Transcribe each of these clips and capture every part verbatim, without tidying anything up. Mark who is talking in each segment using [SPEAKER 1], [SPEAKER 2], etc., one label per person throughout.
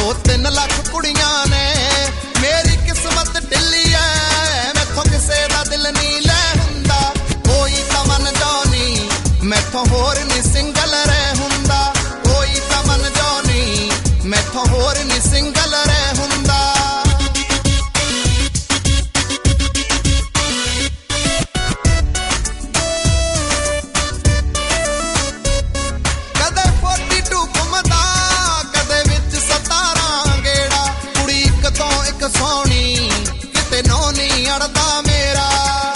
[SPEAKER 1] दो तीन लाख कुड़ियां ने मेरी किस्मत ढिली है मैथों किसे दा दिल नहीं लै हुंदा कोई तां मन जानी मैथों होर नहीं सिंगल रह हुंदा कोई तां मन जानी मैथों होर नहीं सिंगल रह हुंदा कदे फोर्टी टू घुमदा कदे विच सतारां गेड़ा कुड़ी इक तो इक सोहनी किते नौ नहीं अड़दा मेरा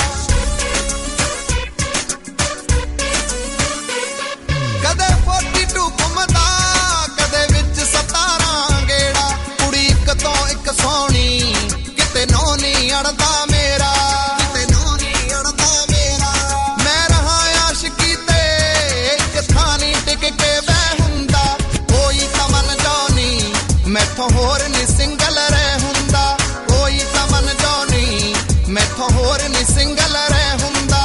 [SPEAKER 1] कदे फोर्टी टू घुमदा कदे विच सतारां गेड़ा कुड़ी इक तो इक सोहनी किते नौ नहीं अड़दा मेरा किते नौ नहीं अड़दा मेरा मैं रहा आशिकी ते इक थां नहीं टिक के बह हुंदा कोई तां मन जानी मैथों होर नहीं सिंगल रह हुंदा कोई तां मन जानी मैथों होर नहीं सिंगल रह हुंदा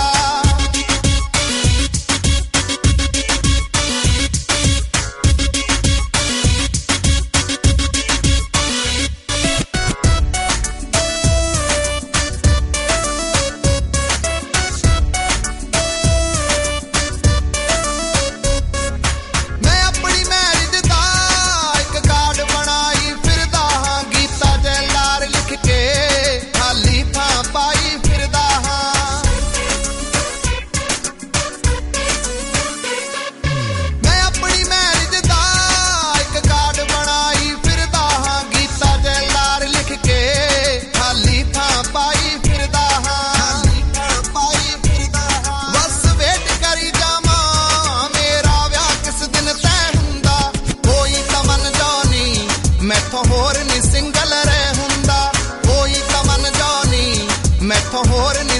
[SPEAKER 1] मैं अपनी मैरिज दा इक कार्ड बनाई फिरदा हां गीता जैलार लिख के खाली थां पाई फिरदा हां मैं अपनी मैरिज दा इक कार्ड बनाई फिरदा हां गीता जैलार लिख के खाली थां पाई फिरदा हां खाली थां पाई फिरदा हां बस वेट करी जावां मेरा विआह किस दिन तय हुंदा कोई तां मन जानी मैथों होर नहीं सिंगल रह हुंदा कोई तां मन जानी मैथों होर नहीं